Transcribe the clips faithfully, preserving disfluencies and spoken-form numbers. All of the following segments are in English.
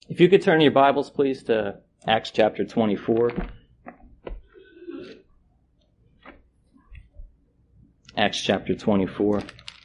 If you could turn your Bibles, please, to Acts chapter twenty-four. Acts chapter twenty-four.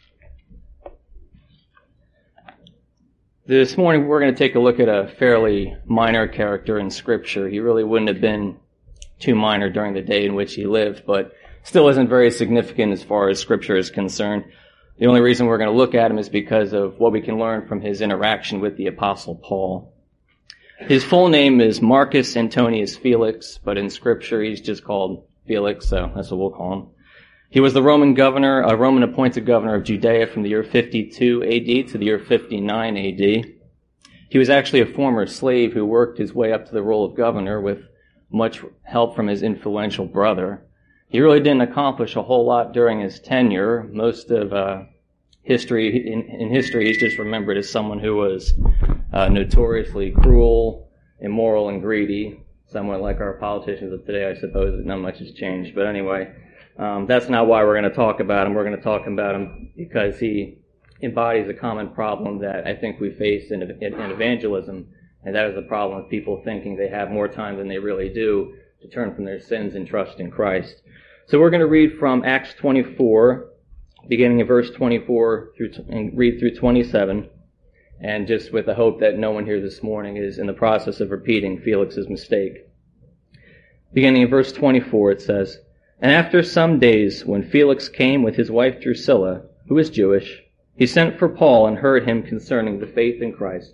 This morning we're going to take a look at a fairly minor character in Scripture. He really wouldn't have been too minor during the day in which he lived, but still isn't very significant as far as Scripture is concerned. The only reason we're going to look at him is because of what we can learn from his interaction with the Apostle Paul. His full name is Marcus Antonius Felix, but in Scripture he's just called Felix, so that's what we'll call him. He was the Roman governor, a Roman appointed governor of Judea from the year fifty-two A D to the year fifty-nine A D. He was actually a former slave who worked his way up to the role of governor with much help from his influential brother. He really didn't accomplish a whole lot during his tenure. Most of uh, history, in, in history, he's just remembered as someone who was uh, notoriously cruel, immoral, and greedy. Somewhat like our politicians of today, I suppose. Not much has changed. But anyway, um, that's not why we're going to talk about him. We're going to talk about him because he embodies a common problem that I think we face in, in, in evangelism, and that is the problem of people thinking they have more time than they really do to turn from their sins and trust in Christ. So we're going to read from Acts twenty-four, beginning in verse twenty-four, through and read through twenty-seven, and just with the hope that no one here this morning is in the process of repeating Felix's mistake. Beginning in verse twenty-four, it says, "And after some days, when Felix came with his wife Drusilla, who is Jewish, he sent for Paul and heard him concerning the faith in Christ.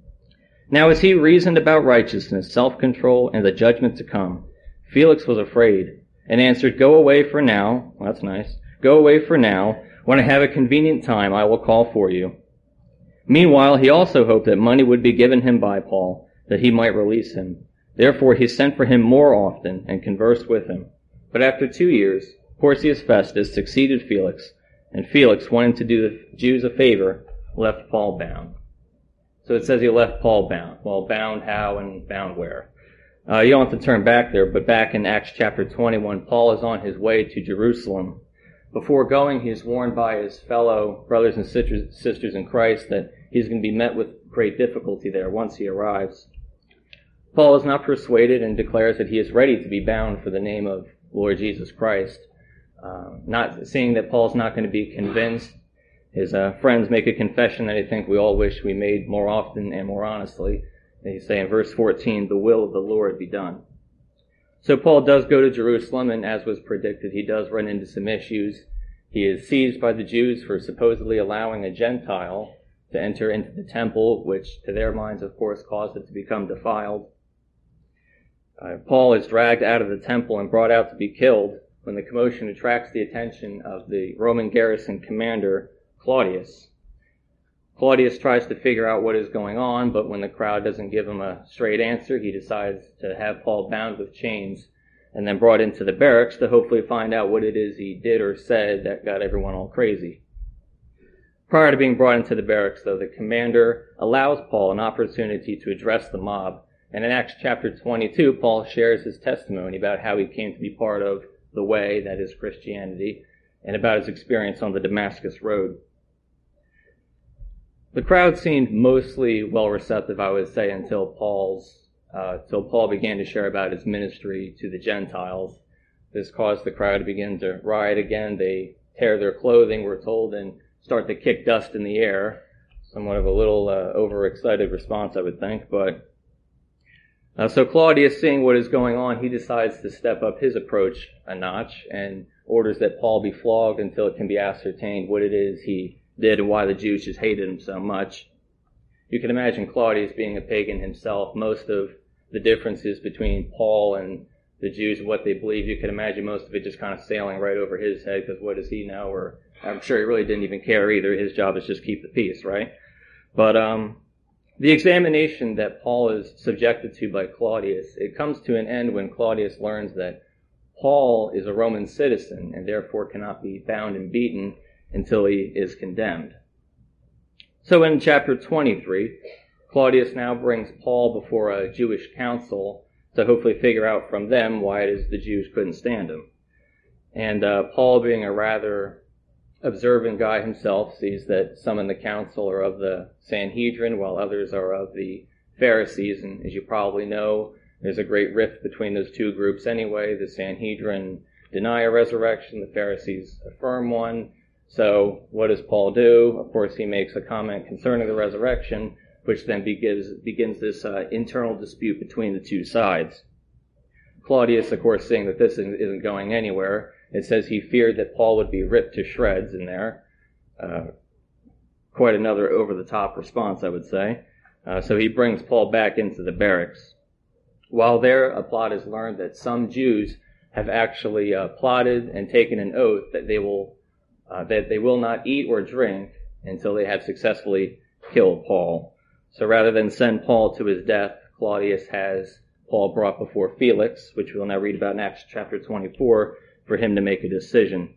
Now as he reasoned about righteousness, self-control, and the judgment to come, Felix was afraid, and answered, 'Go away for now.'" Well, that's nice. "Go away for now. When I have a convenient time, I will call for you." Meanwhile, he also hoped that money would be given him by Paul, that he might release him. Therefore he sent for him more often, and conversed with him. But after two years, Porcius Festus succeeded Felix, and Felix, wanting to do the Jews a favor, left Paul bound. So it says he left Paul bound. Well, bound how and bound where? Uh, you don't have to turn back there, but back in Acts chapter twenty-one, Paul is on his way to Jerusalem. Before going, he is warned by his fellow brothers and sisters, sisters in Christ that he's going to be met with great difficulty there once he arrives. Paul is not persuaded and declares that he is ready to be bound for the name of Lord Jesus Christ. Uh, not seeing that Paul's not going to be convinced. His uh, friends make a confession that I think we all wish we made more often and more honestly. They say in verse fourteen, "The will of the Lord be done." So Paul does go to Jerusalem, and as was predicted, he does run into some issues. He is seized by the Jews for supposedly allowing a Gentile to enter into the temple, which to their minds, of course, caused it to become defiled. Uh, Paul is dragged out of the temple and brought out to be killed when the commotion attracts the attention of the Roman garrison commander, Claudius. Claudius tries to figure out what is going on, but when the crowd doesn't give him a straight answer, he decides to have Paul bound with chains and then brought into the barracks to hopefully find out what it is he did or said that got everyone all crazy. Prior to being brought into the barracks, though, the commander allows Paul an opportunity to address the mob. And in Acts chapter twenty-two, Paul shares his testimony about how he came to be part of the way, that is Christianity, and about his experience on the Damascus Road. The crowd seemed mostly well receptive, I would say, until Paul's, uh, until Paul began to share about his ministry to the Gentiles. This caused the crowd to begin to riot again. They tear their clothing, we're told, and start to kick dust in the air. Somewhat of a little uh, overexcited response, I would think. But uh, so Claudius, seeing what is going on, he decides to step up his approach a notch and orders that Paul be flogged until it can be ascertained what it is he did and why the Jews just hated him so much. You can imagine Claudius being a pagan himself. Most of the differences between Paul and the Jews and what they believe, you can imagine most of it just kind of sailing right over his head, because what does he know? Or I'm sure he really didn't even care either. His job is just keep the peace, right? But um, the examination that Paul is subjected to by Claudius, it comes to an end when Claudius learns that Paul is a Roman citizen and therefore cannot be bound and beaten until he is condemned. So in chapter twenty-three, Claudius now brings Paul before a Jewish council to hopefully figure out from them why it is the Jews couldn't stand him. And uh, Paul, being a rather observant guy himself, sees that some in the council are of the Sanhedrin while others are of the Pharisees. And as you probably know, there's a great rift between those two groups anyway. The Sanhedrin deny a resurrection. The Pharisees affirm one. So what does Paul do? Of course, he makes a comment concerning the resurrection, which then begins, begins this uh, internal dispute between the two sides. Claudius, of course, saying that this isn't going anywhere. It says he feared that Paul would be ripped to shreds in there. Uh, quite another over-the-top response, I would say. Uh, so he brings Paul back into the barracks. While there, a plot is learned that some Jews have actually uh, plotted and taken an oath that they will uh, that they will not eat or drink until they have successfully killed Paul. So rather than send Paul to his death, Claudius has Paul brought before Felix, which we'll now read about in Acts chapter twenty-four, for him to make a decision.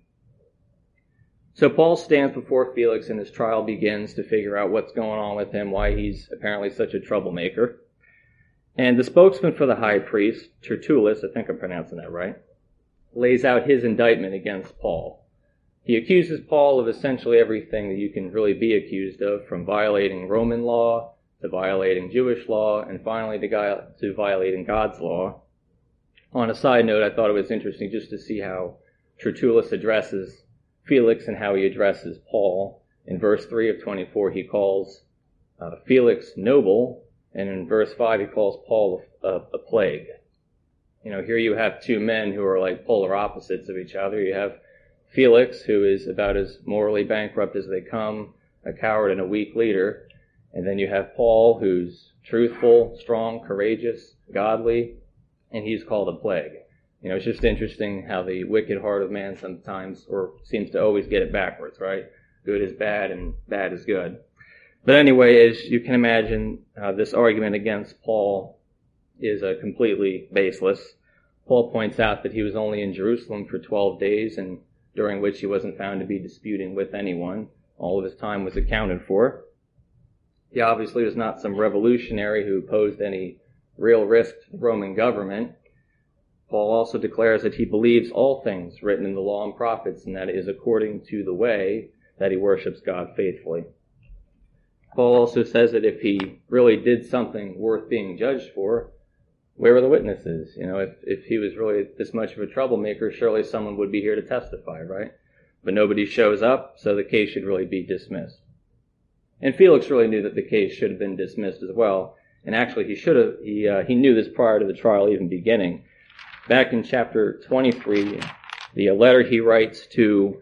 So Paul stands before Felix and his trial begins to figure out what's going on with him, why he's apparently such a troublemaker. And the spokesman for the high priest, Tertullus, I think I'm pronouncing that right, lays out his indictment against Paul. He accuses Paul of essentially everything that you can really be accused of, from violating Roman law to violating Jewish law, and finally to, to violating God's law. On a side note, I thought it was interesting just to see how Tertullus addresses Felix and how he addresses Paul. In verse three of twenty-four, he calls uh, Felix noble, and in verse five, he calls Paul a, a plague. You know, here you have two men who are like polar opposites of each other. You have Felix, who is about as morally bankrupt as they come, a coward and a weak leader. And then you have Paul, who's truthful, strong, courageous, godly, and he's called a plague. You know, it's just interesting how the wicked heart of man sometimes, or seems to always get it backwards, right? Good is bad and bad is good. But anyway, as you can imagine, uh, this argument against Paul is uh, completely baseless. Paul points out that he was only in Jerusalem for twelve days, and during which he wasn't found to be disputing with anyone. All of his time was accounted for. He obviously was not some revolutionary who posed any real risk to the Roman government. Paul also declares that he believes all things written in the law and prophets, and that it is according to the way that he worships God faithfully. Paul also says that if he really did something worth being judged for, where were the witnesses? You know, if, if he was really this much of a troublemaker, surely someone would be here to testify, right? But nobody shows up, so the case should really be dismissed. And Felix really knew that the case should have been dismissed as well. And actually, he should have, he, uh, he knew this prior to the trial even beginning. Back in chapter twenty-three, the letter he writes to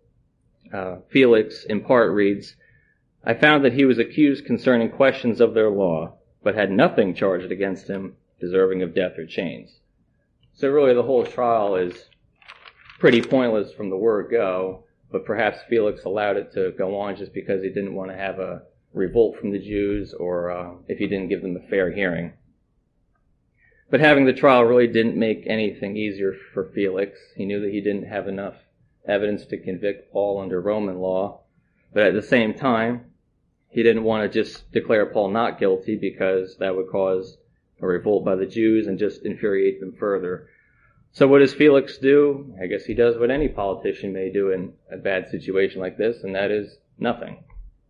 uh, Felix in part reads, I found that he was accused concerning questions of their law, but had nothing charged against him deserving of death or chains. So really the whole trial is pretty pointless from the word go, but perhaps Felix allowed it to go on just because he didn't want to have a revolt from the Jews, or uh, if he didn't give them a fair hearing. But having the trial really didn't make anything easier for Felix. He knew that he didn't have enough evidence to convict Paul under Roman law, but at the same time, he didn't want to just declare Paul not guilty because that would cause a revolt by the Jews and just infuriate them further. So what does Felix do? I guess he does what any politician may do in a bad situation like this, and that is nothing.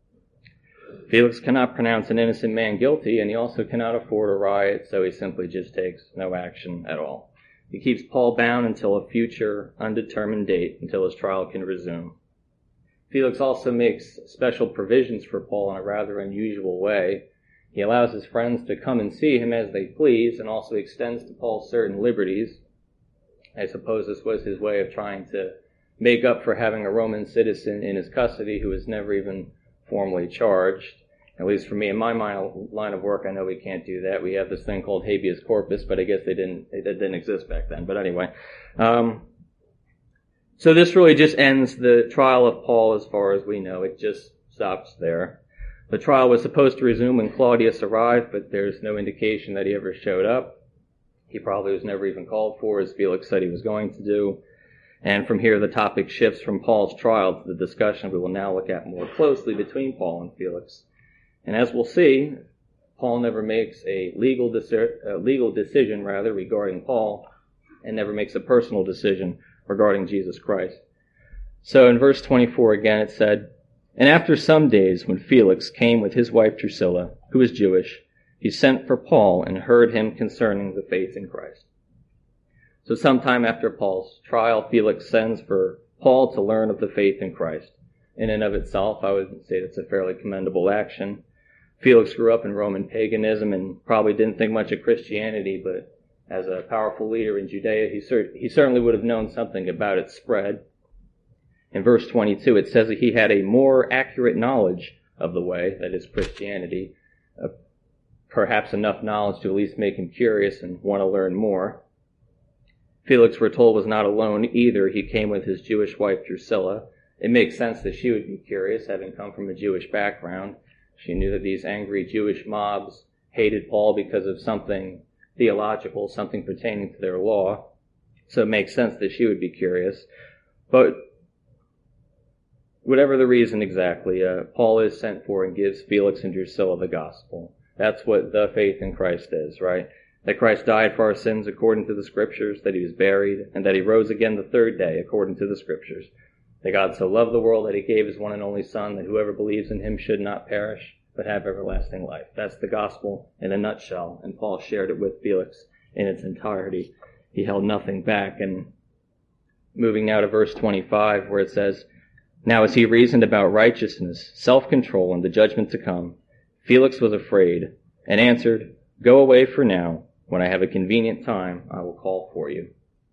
Felix cannot pronounce an innocent man guilty, and he also cannot afford a riot, so he simply just takes no action at all. He keeps Paul bound until a future, undetermined date, until his trial can resume. Felix also makes special provisions for Paul in a rather unusual way. He allows his friends to come and see him as they please, and also extends to Paul certain liberties. I suppose this was his way of trying to make up for having a Roman citizen in his custody who was never even formally charged. At least for me, in my line of work, I know we can't do that. We have this thing called habeas corpus, but I guess they didn't, it didn't exist back then. But anyway, um, so this really just ends the trial of Paul as far as we know. It just stops there. The trial was supposed to resume when Claudius arrived, but there's no indication that he ever showed up. He probably was never even called for, as Felix said he was going to do. And from here, the topic shifts from Paul's trial to the discussion we will now look at more closely between Paul and Felix. And as we'll see, Paul never makes a legal, deci- uh, legal decision rather regarding Paul, and never makes a personal decision regarding Jesus Christ. So in verse twenty-four again it said, And after some days when Felix came with his wife Drusilla, who was Jewish, he sent for Paul and heard him concerning the faith in Christ. So sometime after Paul's trial, Felix sends for Paul to learn of the faith in Christ. In and of itself, I would say that's a fairly commendable action. Felix grew up in Roman paganism and probably didn't think much of Christianity, but as a powerful leader in Judea, he, cer- he certainly would have known something about its spread. In verse twenty-two, it says that he had a more accurate knowledge of the way, that is Christianity, uh, perhaps enough knowledge to at least make him curious and want to learn more. Felix, we're told, was not alone either. He came with his Jewish wife Drusilla. It makes sense that she would be curious, having come from a Jewish background. She knew that these angry Jewish mobs hated Paul because of something theological, something pertaining to their law. So it makes sense that she would be curious. But whatever the reason exactly, uh, Paul is sent for and gives Felix and Drusilla the gospel. That's what the faith in Christ is, right? That Christ died for our sins according to the Scriptures, that he was buried, and that he rose again the third day according to the Scriptures. That God so loved the world that he gave his one and only Son, that whoever believes in him should not perish, but have everlasting life. That's the gospel in a nutshell, and Paul shared it with Felix in its entirety. He held nothing back. And moving now to verse twenty-five, where it says, "Now as he reasoned about righteousness, self-control, and the judgment to come, Felix was afraid, and answered, 'Go away for now. When I have a convenient time, I will call for you.'"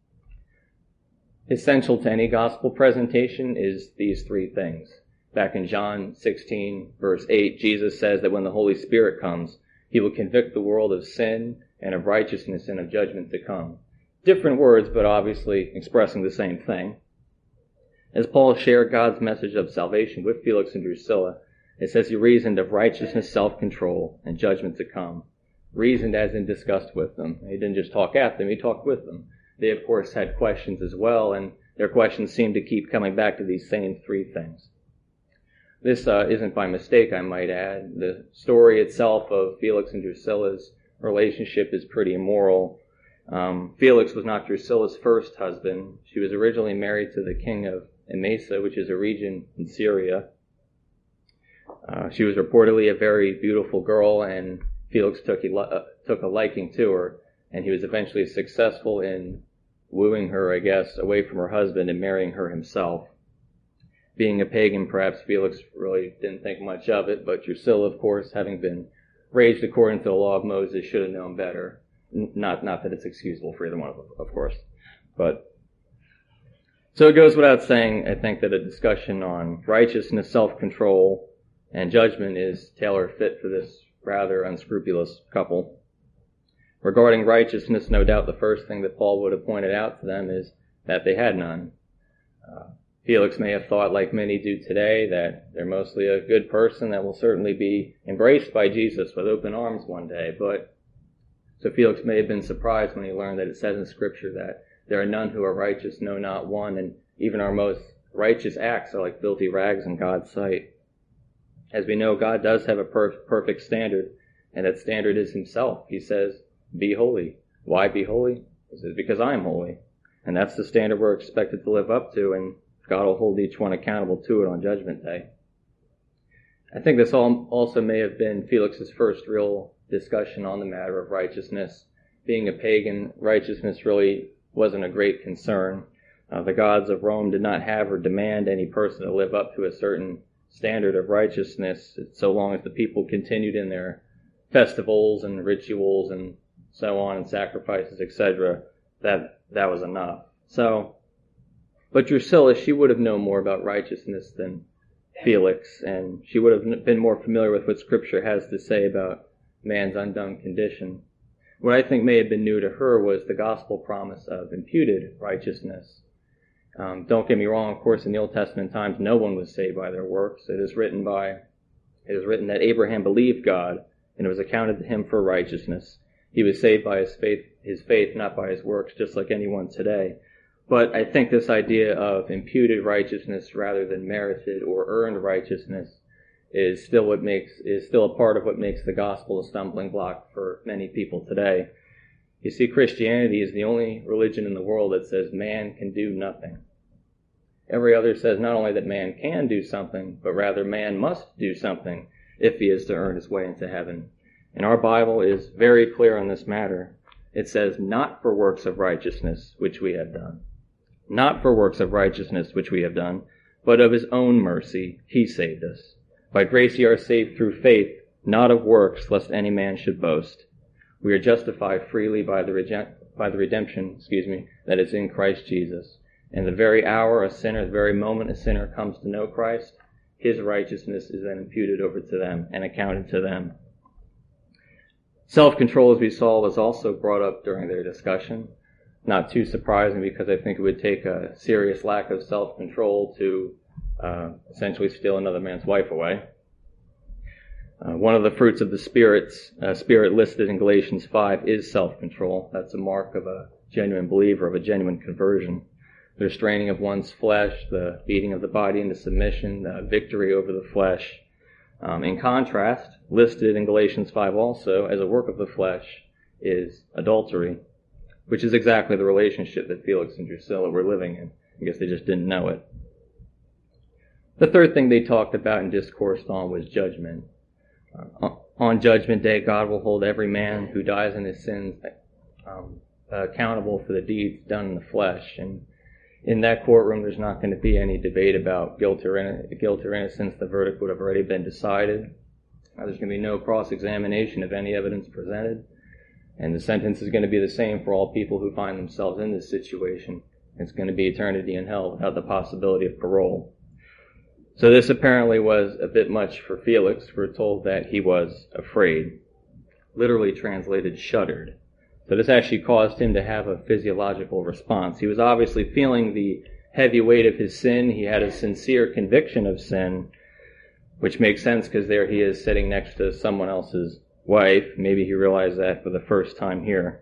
Essential to any gospel presentation is these three things. Back in John sixteen, verse eight, Jesus says that when the Holy Spirit comes, he will convict the world of sin and of righteousness and of judgment to come. Different words, but obviously expressing the same thing. As Paul shared God's message of salvation with Felix and Drusilla, it says he reasoned of righteousness, self-control, and judgment to come. Reasoned as in discussed with them. He didn't just talk at them, he talked with them. They, of course, had questions as well, and their questions seemed to keep coming back to these same three things. This uh, isn't by mistake, I might add. The story itself of Felix and Drusilla's relationship is pretty immoral. Um, Felix was not Drusilla's first husband. She was originally married to the king of Emesa, which is a region in Syria. Uh, she was reportedly a very beautiful girl, and Felix took a, uh, took a liking to her, and he was eventually successful in wooing her, I guess, away from her husband and marrying her himself. Being a pagan, perhaps Felix really didn't think much of it, but Drusilla, of course, having been raised according to the law of Moses, should have known better. N- not, not that it's excusable for either one of them, of course. But so it goes without saying, I think, that a discussion on righteousness, self-control, and judgment is tailor-fit for this rather unscrupulous couple. Regarding righteousness, no doubt the first thing that Paul would have pointed out to them is that they had none. Uh, Felix may have thought, like many do today, that they're mostly a good person that will certainly be embraced by Jesus with open arms one day. But so Felix may have been surprised when he learned that it says in Scripture that there are none who are righteous, no, not one, and even our most righteous acts are like filthy rags in God's sight. As we know, God does have a per- perfect standard, and that standard is himself. He says, "Be holy." Why be holy? He says, "Because I'm holy." And that's the standard we're expected to live up to, and God will hold each one accountable to it on Judgment Day. I think this all also may have been Felix's first real discussion on the matter of righteousness. Being a pagan, righteousness really wasn't a great concern. Uh, the gods of Rome did not have or demand any person to live up to a certain standard of righteousness, so long as the people continued in their festivals and rituals and so on, and sacrifices, et cetera, that that was enough. So, but Drusilla, she would have known more about righteousness than Felix, and she would have been more familiar with what Scripture has to say about man's undone condition. What I think may have been new to her was the gospel promise of imputed righteousness. Um, don't get me wrong, of course, in the Old Testament times, no one was saved by their works. It is written by, it is written that Abraham believed God, and it was accounted to him for righteousness. He was saved by his faith, his faith, not by his works, just like anyone today. But I think this idea of imputed righteousness rather than merited or earned righteousness is still what makes is still a part of what makes the gospel a stumbling block for many people today. You see, Christianity is the only religion in the world that says man can do nothing. Every other says not only that man can do something, but rather man must do something if he is to earn his way into heaven. And our Bible is very clear on this matter. It says, not for works of righteousness which we have done. Not for works of righteousness which we have done, but of his own mercy he saved us. By grace ye are saved through faith, not of works, lest any man should boast. We are justified freely by the, rege- by the redemption, excuse me, that is in Christ Jesus. And the very hour a sinner, the very moment a sinner comes to know Christ, his righteousness is then imputed over to them and accounted to them. Self-control, as we saw, was also brought up during their discussion. Not too surprising, because I think it would take a serious lack of self-control to uh, essentially steal another man's wife away. Uh, one of the fruits of the Spirit's, uh, Spirit listed in Galatians five is self-control. That's a mark of a genuine believer, of a genuine conversion. The restraining of one's flesh, the beating of the body into submission, the victory over the flesh. Um, in contrast, listed in Galatians five also as a work of the flesh is adultery, which is exactly the relationship that Felix and Drusilla were living in. I guess they just didn't know it. The third thing they talked about and discoursed on was judgment. Uh, on Judgment Day, God will hold every man who dies in his sins um, accountable for the deeds done in the flesh. And in that courtroom, there's not going to be any debate about guilt or, in, guilt or innocence. The verdict would have already been decided. Uh, there's going to be no cross-examination of any evidence presented. And the sentence is going to be the same for all people who find themselves in this situation. It's going to be eternity in hell without the possibility of parole. So this apparently was a bit much for Felix. We're told that he was afraid. Literally translated, shuddered. So this actually caused him to have a physiological response. He was obviously feeling the heavy weight of his sin. He had a sincere conviction of sin, which makes sense because there he is sitting next to someone else's wife. Maybe he realized that for the first time here.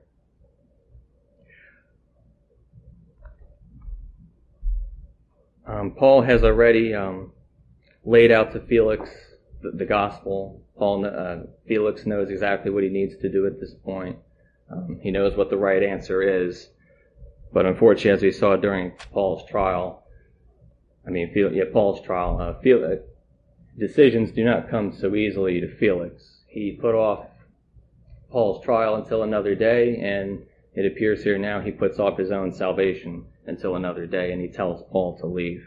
Um, Paul has already um, laid out to Felix the, the gospel. Paul, uh, Felix knows exactly what he needs to do at this point. Um, he knows what the right answer is, but unfortunately, as we saw during Paul's trial, I mean, yeah, Paul's trial, uh, Felix, decisions do not come so easily to Felix. He put off Paul's trial until another day, and it appears here now he puts off his own salvation until another day, and he tells Paul to leave.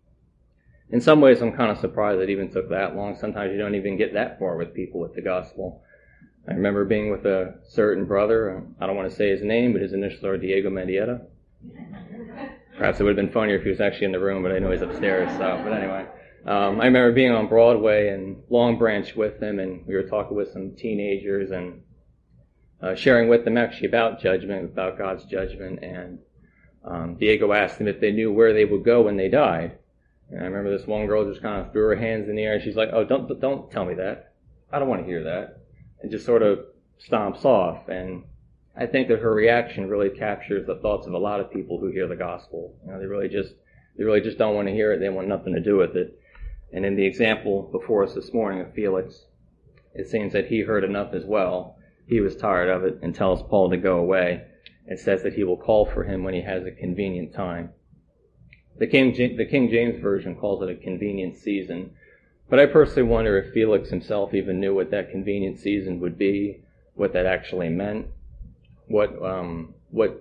In some ways, I'm kind of surprised it even took that long. Sometimes you don't even get that far with people with the gospel. I remember being with a certain brother. I don't want to say his name, but his initials are Diego Mendieta. Perhaps it would have been funnier if he was actually in the room, but I know he's upstairs. So, but anyway, um, I remember being on Broadway and Long Branch with him, and we were talking with some teenagers and uh, sharing with them actually about judgment, about God's judgment. And um, Diego asked them if they knew where they would go when they died. And I remember this one girl just kind of threw her hands in the air, and she's like, "Oh, don't don't tell me that. I don't want to hear that." And just sort of stomps off. And I think that her reaction really captures the thoughts of a lot of people who hear the gospel. You know, they really just they really just don't want to hear it. They want nothing to do with it. And in the example before us this morning of Felix, it seems that he heard enough as well. He was tired of it and tells Paul to go away. It says that he will call for him when he has a convenient time. The King, the King James Version calls it a convenient season. But I personally wonder if Felix himself even knew what that convenient season would be, what that actually meant, what um, what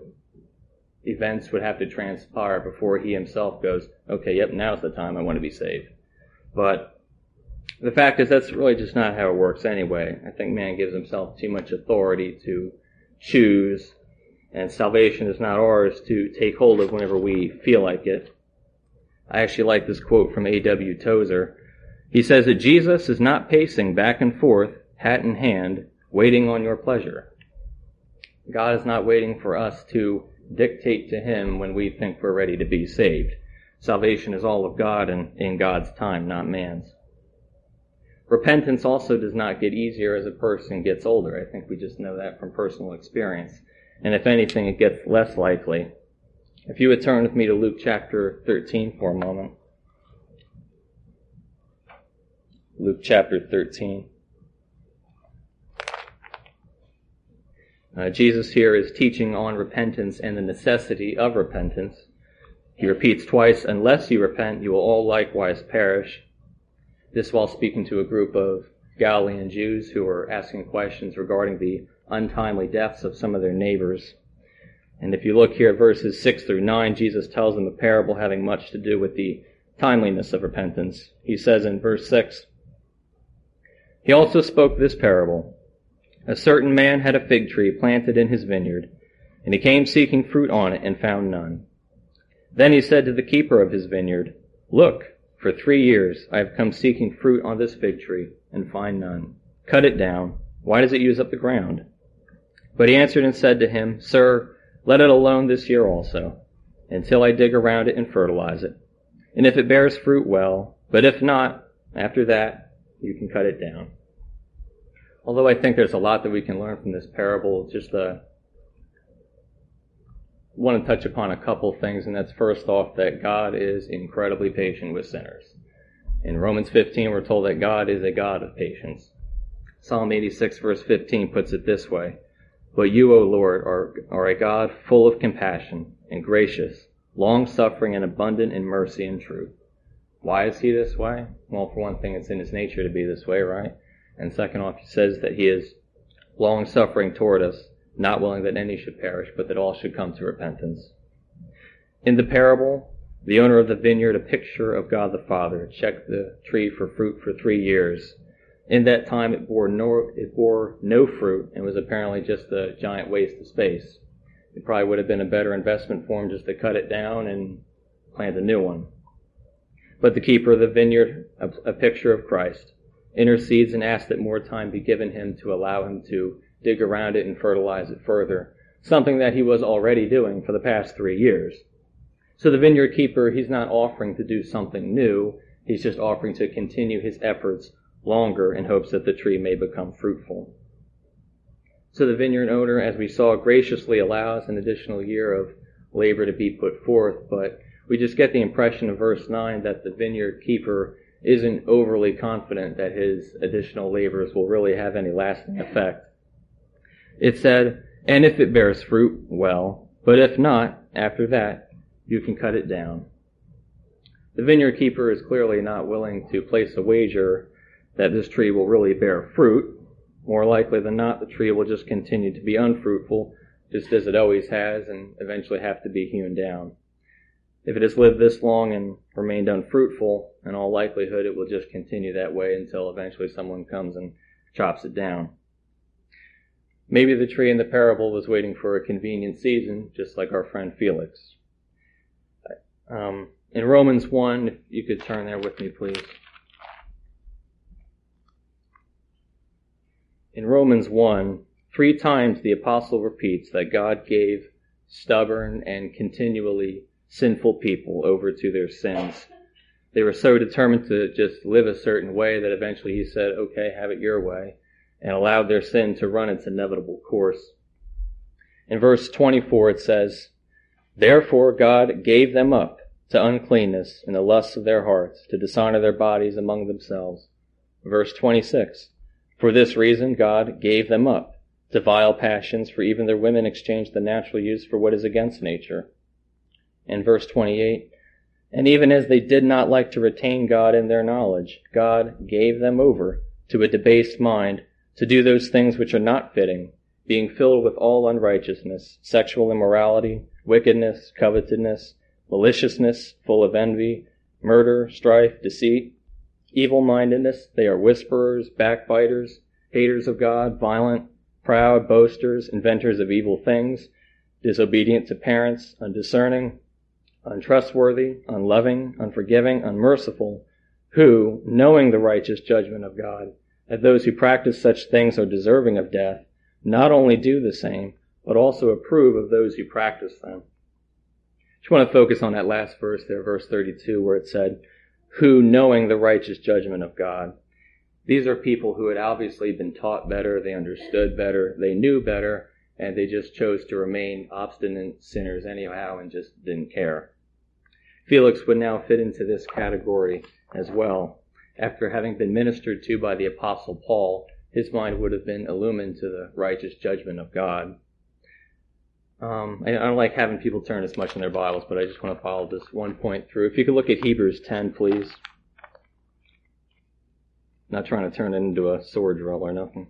events would have to transpire before he himself goes, okay, yep, now's the time I want to be saved. But the fact is that's really just not how it works anyway. I think man gives himself too much authority to choose, and salvation is not ours to take hold of whenever we feel like it. I actually like this quote from A W Tozer. He says that Jesus is not pacing back and forth, hat in hand, waiting on your pleasure. God is not waiting for us to dictate to him when we think we're ready to be saved. Salvation is all of God and in God's time, not man's. Repentance also does not get easier as a person gets older. I think we just know that from personal experience. And if anything, it gets less likely. If you would turn with me to Luke chapter thirteen for a moment. Luke chapter thirteen. Uh, Jesus here is teaching on repentance and the necessity of repentance. He repeats twice, unless you repent, you will all likewise perish. This while speaking to a group of Galilean Jews who were asking questions regarding the untimely deaths of some of their neighbors. And if you look here at verses six through nine, Jesus tells them a parable having much to do with the timeliness of repentance. He says in verse six, "He also spoke this parable. A certain man had a fig tree planted in his vineyard, and he came seeking fruit on it and found none. Then he said to the keeper of his vineyard, 'Look, for three years I have come seeking fruit on this fig tree and find none. Cut it down. Why does it use up the ground?' But he answered and said to him, 'Sir, let it alone this year also, until I dig around it and fertilize it. And if it bears fruit, well, but if not, after that, you can cut it down.'" Although I think there's a lot that we can learn from this parable, just uh, want to touch upon a couple things, and that's first off that God is incredibly patient with sinners. In Romans fifteen, we're told that God is a God of patience. Psalm eighty-six verse fifteen puts it this way, "But you, O Lord, are, are a God full of compassion and gracious, long-suffering and abundant in mercy and truth." Why is he this way? Well, for one thing, it's in his nature to be this way, right? And second off, he says that he is long-suffering toward us, not willing that any should perish, but that all should come to repentance. In the parable, the owner of the vineyard, a picture of God the Father, checked the tree for fruit for three years. In that time, it bore no, it bore no fruit and was apparently just a giant waste of space. It probably would have been a better investment for him just to cut it down and plant a new one. But the keeper of the vineyard, a, a picture of Christ, intercedes and asks that more time be given him to allow him to dig around it and fertilize it further, something that he was already doing for the past three years. So the vineyard keeper, he's not offering to do something new, he's just offering to continue his efforts longer in hopes that the tree may become fruitful. So the vineyard owner, as we saw, graciously allows an additional year of labor to be put forth, but we just get the impression of verse nine that the vineyard keeper isn't overly confident that his additional labors will really have any lasting effect. It said, "And if it bears fruit, well, but if not, after that, you can cut it down." The vineyard keeper is clearly not willing to place a wager that this tree will really bear fruit. More likely than not, the tree will just continue to be unfruitful, just as it always has, and eventually have to be hewn down. If it has lived this long and remained unfruitful, in all likelihood it will just continue that way until eventually someone comes and chops it down. Maybe the tree in the parable was waiting for a convenient season, just like our friend Felix. Um, in Romans one, if you could turn there with me, please. In Romans one, three times the apostle repeats that God gave stubborn and continually sinful people over to their sins. They were so determined to just live a certain way that eventually he said, "Okay, have it your way," and allowed their sin to run its inevitable course. In verse twenty-four it says, "Therefore God gave them up to uncleanness in the lusts of their hearts, to dishonor their bodies among themselves." Verse twenty-six, "For this reason God gave them up to vile passions, for even their women exchanged the natural use for what is against nature." And verse twenty-eight, "And even as they did not like to retain God in their knowledge, God gave them over to a debased mind to do those things which are not fitting, being filled with all unrighteousness, sexual immorality, wickedness, covetousness, maliciousness, full of envy, murder, strife, deceit, evil-mindedness. They are whisperers, backbiters, haters of God, violent, proud, boasters, inventors of evil things, disobedient to parents, undiscerning, untrustworthy, unloving, unforgiving, unmerciful, who, knowing the righteous judgment of God, that those who practice such things are deserving of death, not only do the same, but also approve of those who practice them." Just want to focus on that last verse there, verse thirty-two, where it said, "Who, knowing the righteous judgment of God." These are people who had obviously been taught better, they understood better, they knew better, and they just chose to remain obstinate sinners anyhow and just didn't care. Felix would now fit into this category as well. After having been ministered to by the Apostle Paul, his mind would have been illumined to the righteous judgment of God. Um, I don't like having people turn as much in their Bibles, but I just want to follow this one point through. If you could look at Hebrews ten, please. Not trying to turn it into a sword drill or nothing.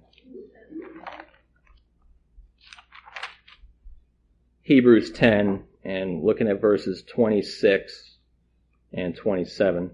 Hebrews ten, and looking at verses twenty-six and twenty-seven.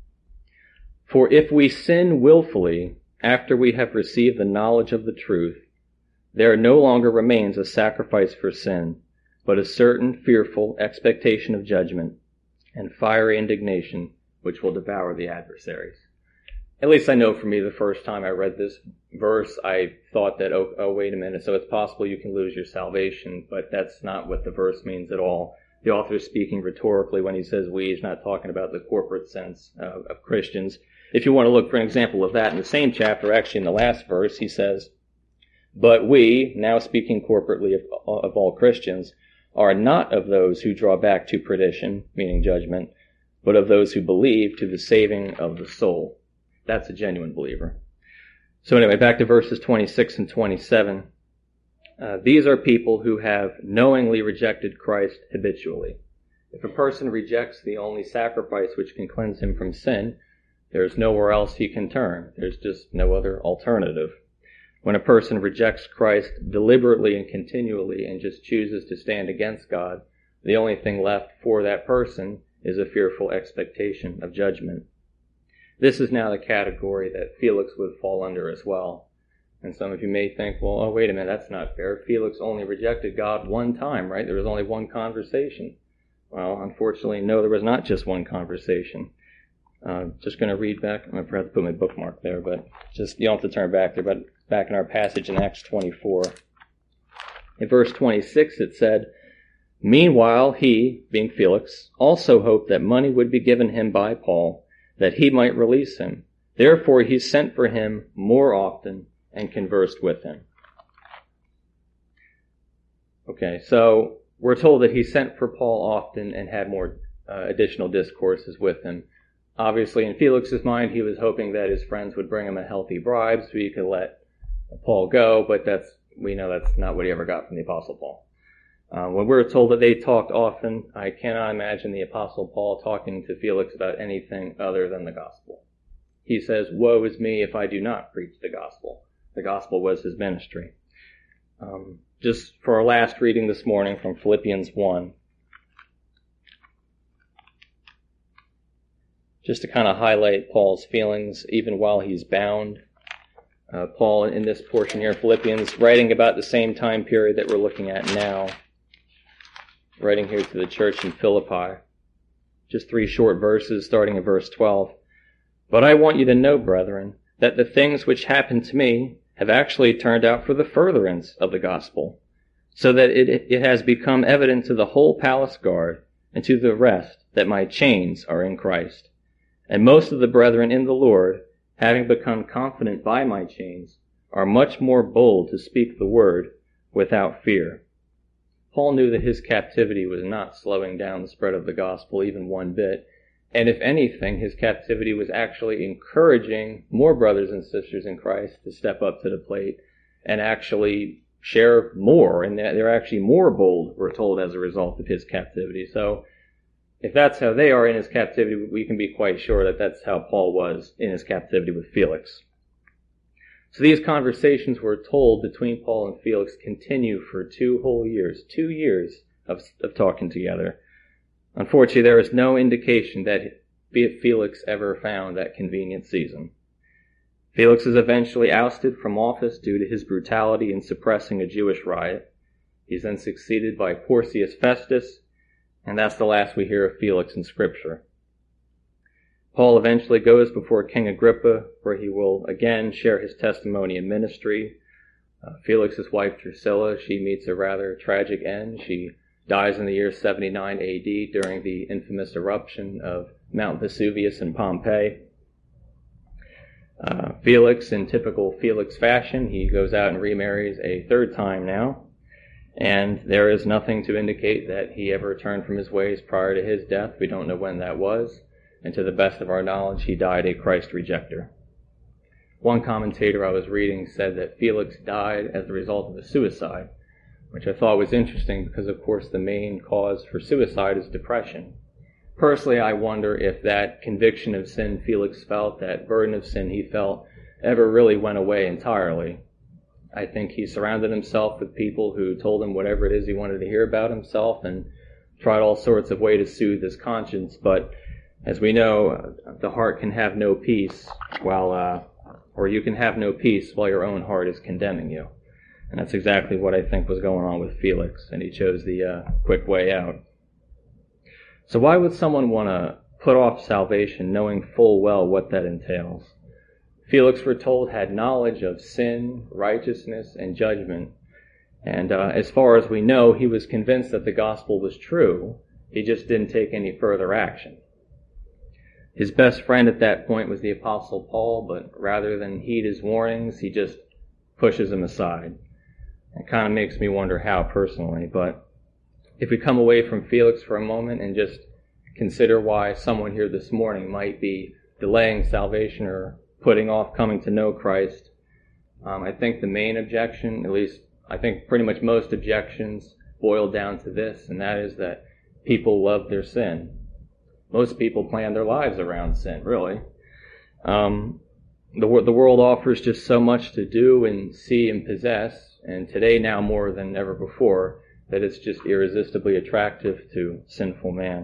For if we sin willfully after we have received the knowledge of the truth, there no longer remains a sacrifice for sin, but a certain fearful expectation of judgment and fiery indignation which will devour the adversaries. At least I know for me, the first time I read this verse, I thought that, oh, oh, wait a minute, so it's possible you can lose your salvation, but that's not what the verse means at all. The author is speaking rhetorically when he says we. He's not talking about the corporate sense uh, of Christians. If you want to look for an example of that in the same chapter, actually in the last verse, he says, but we, now speaking corporately of, of all Christians, are not of those who draw back to perdition, meaning judgment, but of those who believe to the saving of the soul. That's a genuine believer. So anyway, back to verses twenty-six and twenty-seven. Uh, these are people who have knowingly rejected Christ habitually. If a person rejects the only sacrifice which can cleanse him from sin, there's nowhere else he can turn. There's just no other alternative. When a person rejects Christ deliberately and continually and just chooses to stand against God, the only thing left for that person is a fearful expectation of judgment. This is now the category that Felix would fall under as well. And some of you may think, well, oh, wait a minute, that's not fair. Felix only rejected God one time, right? There was only one conversation. Well, unfortunately, no, there was not just one conversation. Uh, just going to read back. I'm going to forgot to put my bookmark there, but just, you don't have to turn back there, but back in our passage in Acts twenty-four. In verse twenty-six, it said, meanwhile, he, being Felix, also hoped that money would be given him by Paul, that he might release him. Therefore he sent for him more often and conversed with him. Okay, so we're told that he sent for Paul often and had more uh, additional discourses with him. Obviously, in Felix's mind, he was hoping that his friends would bring him a healthy bribe so he could let Paul go, but that's we know that's not what he ever got from the Apostle Paul. Uh, when we're told that they talked often, I cannot imagine the Apostle Paul talking to Felix about anything other than the gospel. He says, woe is me if I do not preach the gospel. The gospel was his ministry. Um, just for our last reading this morning from Philippians one, just to kind of highlight Paul's feelings even while he's bound. Uh, Paul, in this portion here, Philippians, writing about the same time period that we're looking at now, writing here to the church in Philippi. Just three short verses, starting in verse twelve. But I want you to know, brethren, that the things which happened to me have actually turned out for the furtherance of the gospel, so that it, it has become evident to the whole palace guard and to the rest that my chains are in Christ. And most of the brethren in the Lord, having become confident by my chains, are much more bold to speak the word without fear. Paul knew that his captivity was not slowing down the spread of the gospel even one bit, and if anything, his captivity was actually encouraging more brothers and sisters in Christ to step up to the plate and actually share more, and they're actually more bold, we're told, as a result of his captivity. So if that's how they are in his captivity, we can be quite sure that that's how Paul was in his captivity with Felix. So these conversations, we're told, between Paul and Felix continue for two whole years, two years of, of talking together. Unfortunately, there is no indication that Felix ever found that convenient season. Felix is eventually ousted from office due to his brutality in suppressing a Jewish riot. He's then succeeded by Porcius Festus, and that's the last we hear of Felix in Scripture. Paul eventually goes before King Agrippa, where he will again share his testimony and ministry. Uh, Felix's wife Drusilla, she meets a rather tragic end. She dies in the year seventy-nine A D during the infamous eruption of Mount Vesuvius in Pompeii. Uh, Felix, in typical Felix fashion, he goes out and remarries a third time now. And there is nothing to indicate that he ever turned from his ways prior to his death. We don't know when that was. And to the best of our knowledge, he died a Christ rejecter. One commentator I was reading said that Felix died as the result of a suicide, which I thought was interesting because, of course, the main cause for suicide is depression. Personally, I wonder if that conviction of sin Felix felt, that burden of sin he felt, ever really went away entirely. I think he surrounded himself with people who told him whatever it is he wanted to hear about himself and tried all sorts of ways to soothe his conscience. But as we know, the heart can have no peace while, uh, or you can have no peace while your own heart is condemning you. And that's exactly what I think was going on with Felix, and he chose the uh, quick way out. So why would someone want to put off salvation knowing full well what that entails? Felix, we're told, had knowledge of sin, righteousness, and judgment. And uh, as far as we know, he was convinced that the gospel was true. He just didn't take any further action. His best friend at that point was the Apostle Paul, but rather than heed his warnings, he just pushes him aside. It kind of makes me wonder how personally, but if we come away from Felix for a moment and just consider why someone here this morning might be delaying salvation or putting off coming to know Christ, um, I think the main objection, at least I think pretty much most objections, boil down to this, and that is that people love their sin. Most people plan their lives around sin, really. Um, the, the world offers just so much to do and see and possess, and today now more than ever before, that it's just irresistibly attractive to sinful man.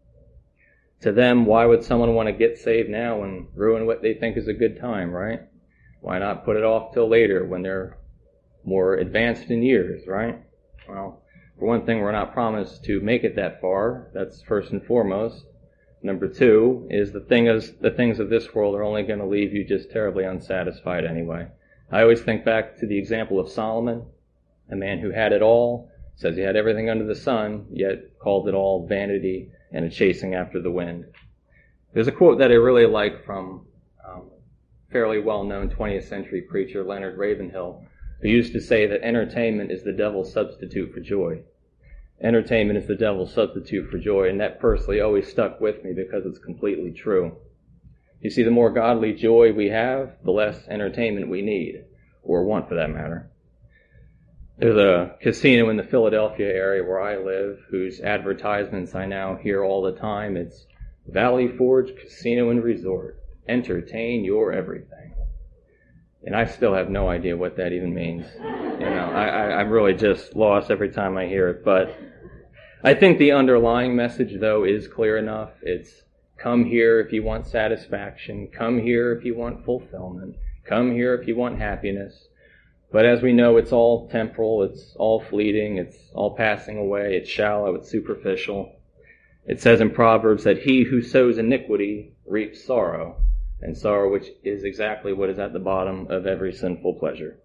To them, why would someone want to get saved now and ruin what they think is a good time, right? Why not put it off till later when they're more advanced in years, right? Well, for one thing, we're not promised to make it that far. That's first and foremost. Number two is the thing is the things of this world are only going to leave you just terribly unsatisfied anyway. I always think back to the example of Solomon, a man who had it all, says he had everything under the sun, yet called it all vanity and a chasing after the wind. There's a quote that I really like from um, fairly well-known twentieth century preacher Leonard Ravenhill, who used to say that entertainment is the devil's substitute for joy. Entertainment is the devil's substitute for joy, and that personally always stuck with me because it's completely true. You see, the more godly joy we have, the less entertainment we need, or want for that matter. There's a casino in the Philadelphia area where I live, whose advertisements I now hear all the time. It's Valley Forge Casino and Resort. Entertain your everything. And I still have no idea what that even means. You know, I, I, I'm really just lost every time I hear it. But I think the underlying message, though, is clear enough. It's come here if you want satisfaction. Come here if you want fulfillment. Come here if you want happiness. But as we know, it's all temporal. It's all fleeting. It's all passing away. It's shallow. It's superficial. It says in Proverbs that he who sows iniquity reaps sorrow. And sorrow, which is exactly what is at the bottom of every sinful pleasure.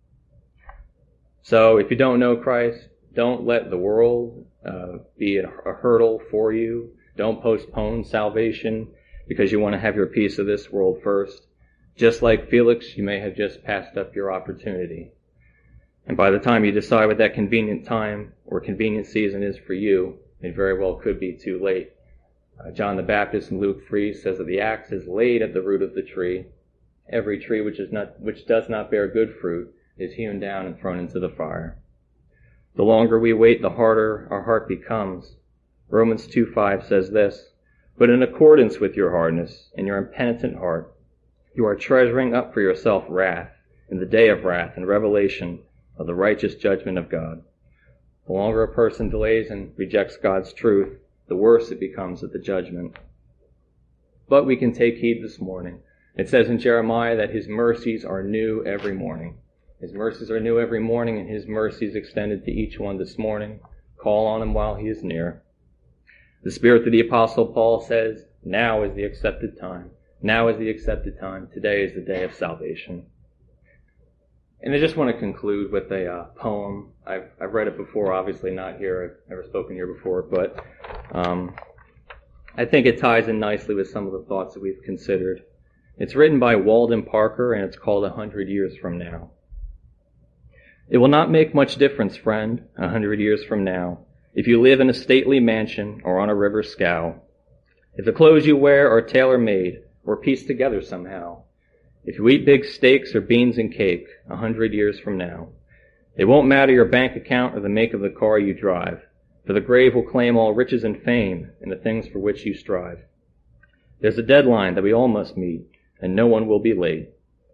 So if you don't know Christ, don't let the world uh, be a, a hurdle for you. Don't postpone salvation because you want to have your piece of this world first. Just like Felix, you may have just passed up your opportunity. And by the time you decide what that convenient time or convenient season is for you, it very well could be too late. Uh, John the Baptist in Luke three says that the axe is laid at the root of the tree. Every tree which is not, which does not bear good fruit is hewn down and thrown into the fire. The longer we wait, the harder our heart becomes. Romans two five says this, but in accordance with your hardness and your impenitent heart, you are treasuring up for yourself wrath in the day of wrath and revelation of the righteous judgment of God. The longer a person delays and rejects God's truth, the worse it becomes at the judgment. But we can take heed this morning. It says in Jeremiah that his mercies are new every morning. His mercies are new every morning, and his mercies extended to each one this morning. Call on him while he is near. The Spirit of the Apostle Paul says, now is the accepted time. Now is the accepted time. Today is the day of salvation. And I just want to conclude with a uh, poem. I've, I've read it before, obviously not here. I've never spoken here before, but um, I think it ties in nicely with some of the thoughts that we've considered. It's written by Walden Parker, and it's called A Hundred Years From Now. It will not make much difference, friend, a hundred years from now, if you live in a stately mansion or on a river scow, if the clothes you wear are tailor-made or pieced together somehow, if you eat big steaks or beans and cake a hundred years from now. It won't matter your bank account or the make of the car you drive, for the grave will claim all riches and fame and the things for which you strive. There's a deadline that we all must meet, and no one will be late.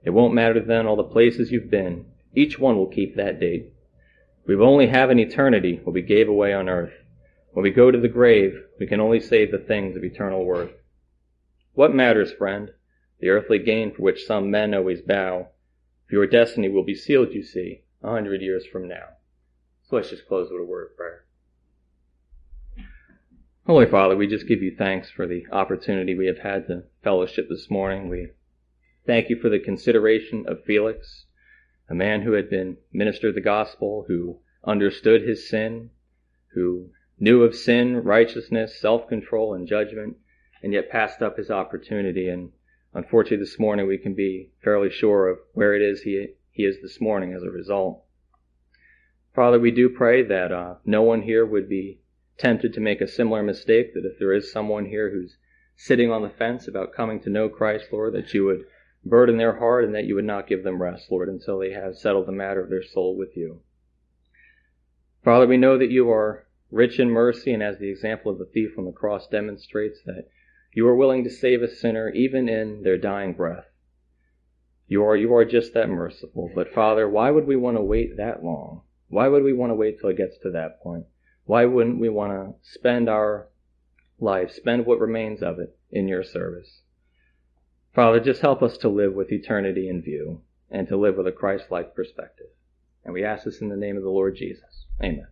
It won't matter then all the places you've been. Each one will keep that date. We will only have an eternity what we gave away on earth. When we go to the grave, we can only save the things of eternal worth. What matters, friend? The earthly gain for which some men always bow. For your destiny will be sealed, you see, a hundred years from now. So let's just close with a word of prayer. Holy Father, we just give you thanks for the opportunity we have had to fellowship this morning. We thank you for the consideration of Felix, a man who had been ministered the gospel, who understood his sin, who knew of sin, righteousness, self-control, and judgment, and yet passed up his opportunity. And unfortunately this morning we can be fairly sure of where it is he, he is this morning as a result. Father, we do pray that uh, no one here would be tempted to make a similar mistake, that if there is someone here who's sitting on the fence about coming to know Christ, Lord, that you would burden their heart and that you would not give them rest, Lord, until they have settled the matter of their soul with you. Father, we know that you are rich in mercy, and as the example of the thief on the cross demonstrates, that you are willing to save a sinner even in their dying breath. You are, you are just that merciful. But Father, why would we want to wait that long? Why would we want to wait till it gets to that point? Why wouldn't we want to spend our life, spend what remains of it in your service? Father, just help us to live with eternity in view and to live with a Christ-like perspective. And we ask this in the name of the Lord Jesus. Amen.